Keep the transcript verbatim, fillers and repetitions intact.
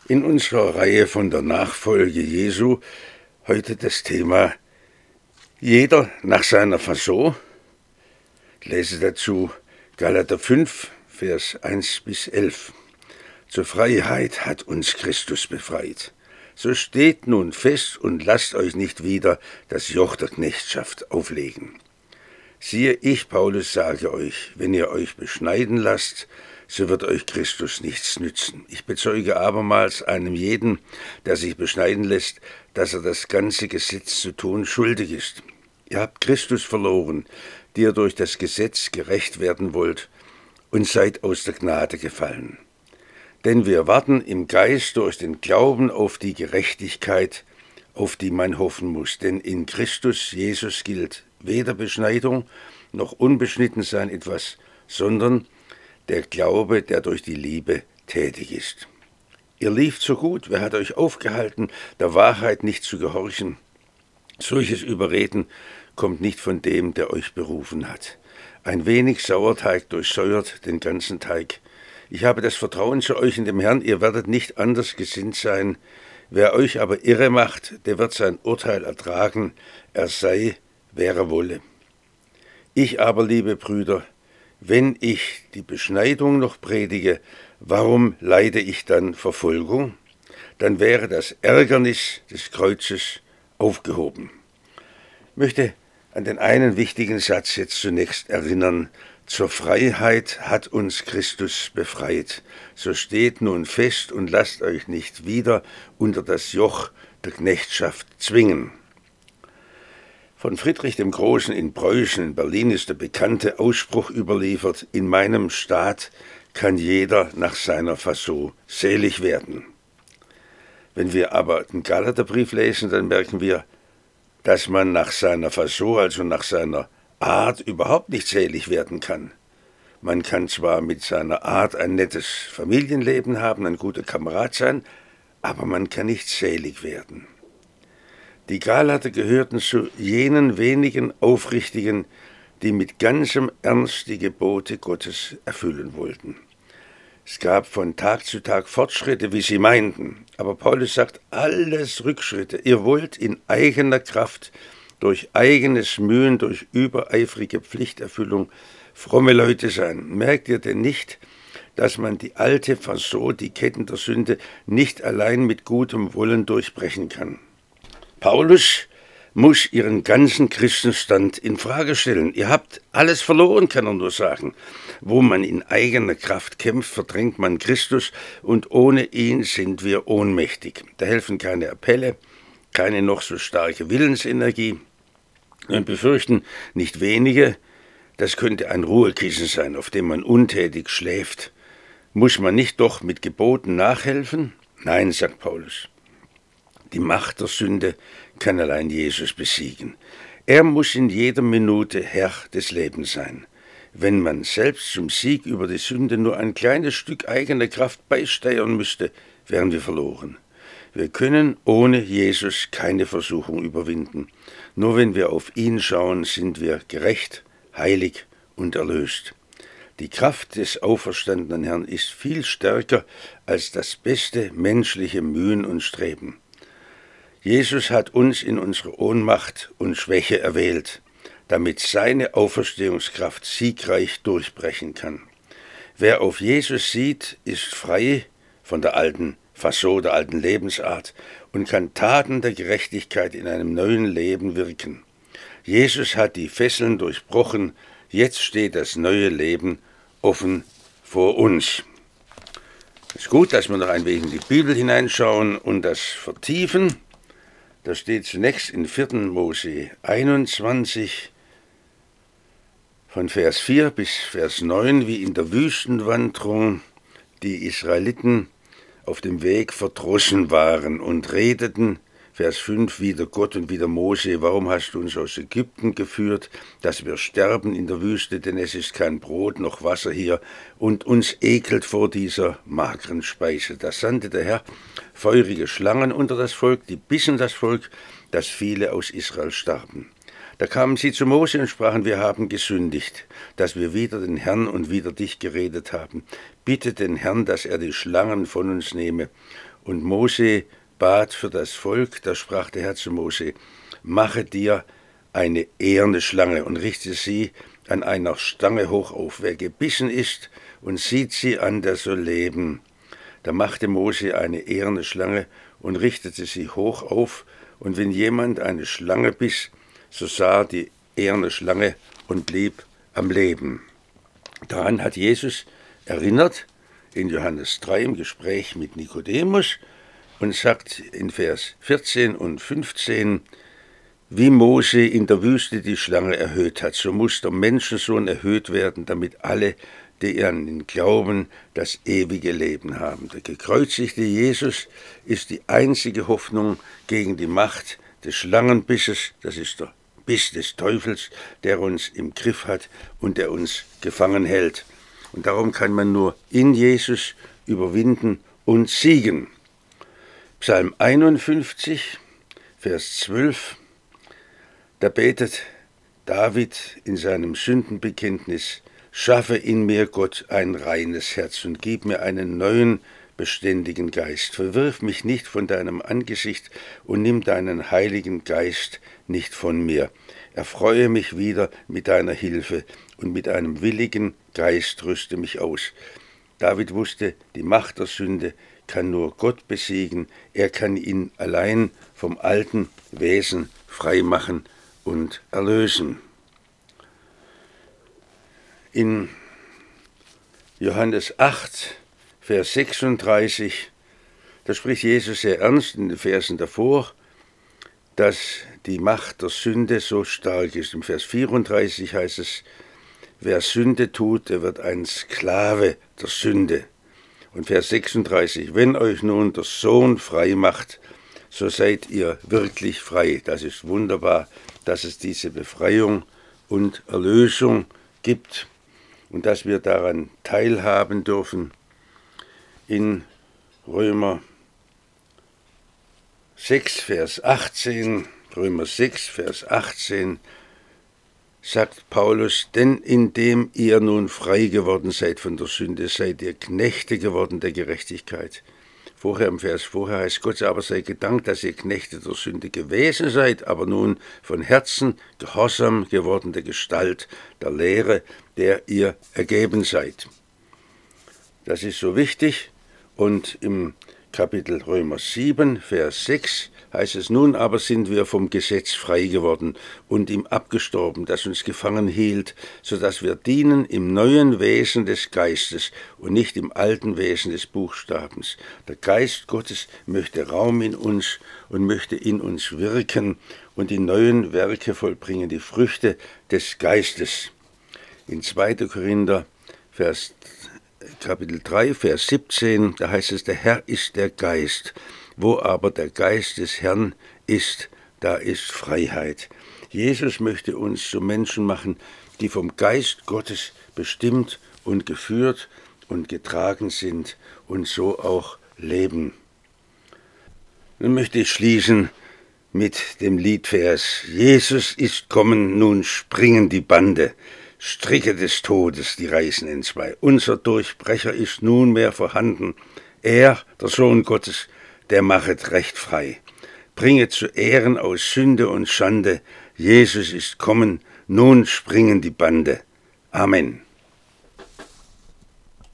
In unserer Reihe von der Nachfolge Jesu heute das Thema Jeder nach seiner Fasson. Ich lese dazu Galater fünf, Vers eins bis elf. Zur Freiheit hat uns Christus befreit. So steht nun fest und lasst euch nicht wieder das Joch der Knechtschaft auflegen. Siehe, ich, Paulus, sage euch, wenn ihr euch beschneiden lasst, so wird euch Christus nichts nützen. Ich bezeuge abermals einem jeden, der sich beschneiden lässt, dass er das ganze Gesetz zu tun schuldig ist. Ihr habt Christus verloren, die ihr durch das Gesetz gerecht werden wollt, und seid aus der Gnade gefallen. Denn wir warten im Geist durch den Glauben auf die Gerechtigkeit, auf die man hoffen muss. Denn in Christus Jesus gilt weder Beschneidung noch Unbeschnittensein etwas, sondern der Glaube, der durch die Liebe tätig ist. Ihr lieft so gut, wer hat euch aufgehalten, der Wahrheit nicht zu gehorchen? Solches Überreden kommt nicht von dem, der euch berufen hat. Ein wenig Sauerteig durchsäuert den ganzen Teig. Ich habe das Vertrauen zu euch in dem Herrn, ihr werdet nicht anders gesinnt sein. Wer euch aber irre macht, der wird sein Urteil ertragen, er sei, wer er wolle. Ich aber, liebe Brüder, wenn ich die Beschneidung noch predige, warum leide ich dann Verfolgung? Dann wäre das Ärgernis des Kreuzes aufgehoben. Ich möchte an den einen wichtigen Satz jetzt zunächst erinnern. Zur Freiheit hat uns Christus befreit. So steht nun fest und lasst euch nicht wieder unter das Joch der Knechtschaft zwingen. Von Friedrich dem Großen in Preußen, in Berlin, ist der bekannte Ausspruch überliefert: In meinem Staat kann jeder nach seiner Fasson selig werden. Wenn wir aber den Galaterbrief lesen, dann merken wir, dass man nach seiner Fasson, also nach seiner Art, überhaupt nicht selig werden kann. Man kann zwar mit seiner Art ein nettes Familienleben haben, ein guter Kamerad sein, aber man kann nicht selig werden. Die Galater gehörten zu jenen wenigen Aufrichtigen, die mit ganzem Ernst die Gebote Gottes erfüllen wollten. Es gab von Tag zu Tag Fortschritte, wie sie meinten, aber Paulus sagt, alles Rückschritte. Ihr wollt in eigener Kraft, durch eigenes Mühen, durch übereifrige Pflichterfüllung fromme Leute sein. Merkt ihr denn nicht, dass man die alte Fasson, die Ketten der Sünde, nicht allein mit gutem Wollen durchbrechen kann? Paulus muss ihren ganzen Christenstand in Frage stellen. Ihr habt alles verloren, kann er nur sagen. Wo man in eigener Kraft kämpft, verdrängt man Christus, und ohne ihn sind wir ohnmächtig. Da helfen keine Appelle, keine noch so starke Willensenergie. Wir befürchten nicht wenige, das könnte ein Ruhekissen sein, auf dem man untätig schläft. Muss man nicht doch mit Geboten nachhelfen? Nein, sagt Paulus. Die Macht der Sünde kann allein Jesus besiegen. Er muss in jeder Minute Herr des Lebens sein. Wenn man selbst zum Sieg über die Sünde nur ein kleines Stück eigener Kraft beisteuern müsste, wären wir verloren. Wir können ohne Jesus keine Versuchung überwinden. Nur wenn wir auf ihn schauen, sind wir gerecht, heilig und erlöst. Die Kraft des auferstandenen Herrn ist viel stärker als das beste menschliche Mühen und Streben. Jesus hat uns in unsere Ohnmacht und Schwäche erwählt, damit seine Auferstehungskraft siegreich durchbrechen kann. Wer auf Jesus sieht, ist frei von der alten Fasson, der alten Lebensart, und kann Taten der Gerechtigkeit in einem neuen Leben wirken. Jesus hat die Fesseln durchbrochen, jetzt steht das neue Leben offen vor uns. Es ist gut, dass wir noch ein wenig in die Bibel hineinschauen und das vertiefen. Da steht zunächst in vierten Mose einundzwanzig, von Vers vier bis Vers neun, wie in der Wüstenwanderung die Israeliten auf dem Weg verdrossen waren und redeten, Vers fünf, wieder Gott und wieder Mose, warum hast du uns aus Ägypten geführt, dass wir sterben in der Wüste, denn es ist kein Brot noch Wasser hier und uns ekelt vor dieser mageren Speise. Da sandte der Herr feurige Schlangen unter das Volk, die bissen das Volk, dass viele aus Israel starben. Da kamen sie zu Mose und sprachen, wir haben gesündigt, dass wir wider den Herrn und wider dich geredet haben. Bitte den Herrn, dass er die Schlangen von uns nehme. Und Mose bat für das Volk, da sprach der Herr zu Mose: Mache dir eine eherne Schlange und richte sie an einer Stange hoch auf. Wer gebissen ist und sieht sie an, der soll leben. Da machte Mose eine eherne Schlange und richtete sie hoch auf. Und wenn jemand eine Schlange biss, so sah die eherne Schlange und blieb am Leben. Daran hat Jesus erinnert in Johannes drei im Gespräch mit Nikodemus und sagt in Vers vierzehn und fünfzehn: Wie Mose in der Wüste die Schlange erhöht hat, so muss der Menschensohn erhöht werden, damit alle, die an ihn glauben, das ewige Leben haben. Der gekreuzigte Jesus ist die einzige Hoffnung gegen die Macht des Schlangenbisses. Das ist der Biss des Teufels, der uns im Griff hat und der uns gefangen hält. Und darum kann man nur in Jesus überwinden und siegen. Psalm einundfünfzig, Vers zwölf. Da betet David in seinem Sündenbekenntnis: Schaffe in mir, Gott, ein reines Herz und gib mir einen neuen, beständigen Geist. Verwirf mich nicht von deinem Angesicht und nimm deinen Heiligen Geist nicht von mir. Erfreue mich wieder mit deiner Hilfe und mit einem willigen Geist rüste mich aus. David wusste, die Macht der Sünde kann nur Gott besiegen. Er kann ihn allein vom alten Wesen freimachen und erlösen. In Johannes acht, Vers sechsunddreißig, da spricht Jesus sehr ernst in den Versen davor, dass die Macht der Sünde so stark ist. Im Vers vierunddreißig heißt es: Wer Sünde tut, der wird ein Sklave der Sünde. Und Vers sechsunddreißig: Wenn euch nun der Sohn frei macht, so seid ihr wirklich frei. Das ist wunderbar, dass es diese Befreiung und Erlösung gibt und dass wir daran teilhaben dürfen. In Römer sechs, Vers achtzehn, Römer sechs, Vers achtzehn, sagt Paulus: Denn indem ihr nun frei geworden seid von der Sünde, seid ihr Knechte geworden der Gerechtigkeit. Vorher im Vers vorher heißt: Gott aber sei gedankt, dass ihr Knechte der Sünde gewesen seid, aber nun von Herzen gehorsam geworden der Gestalt der Lehre, der ihr ergeben seid. Das ist so wichtig. Und im Kapitel Römer sieben, Vers sechs heißt es: Nun aber sind wir vom Gesetz frei geworden und ihm abgestorben, das uns gefangen hielt, so dass wir dienen im neuen Wesen des Geistes und nicht im alten Wesen des Buchstabens. Der Geist Gottes möchte Raum in uns und möchte in uns wirken und die neuen Werke vollbringen, die Früchte des Geistes. In zweiter Korinther, Vers Kapitel drei, Vers siebzehn, da heißt es: Der Herr ist der Geist. Wo aber der Geist des Herrn ist, da ist Freiheit. Jesus möchte uns zu Menschen machen, die vom Geist Gottes bestimmt und geführt und getragen sind und so auch leben. Nun möchte ich schließen mit dem Liedvers: Jesus ist kommen, nun springen die Bande. Stricke des Todes, die reißen entzwei. Unser Durchbrecher ist nunmehr vorhanden. Er, der Sohn Gottes, der machet Recht frei. Bringet zu Ehren aus Sünde und Schande. Jesus ist kommen, nun springen die Bande. Amen.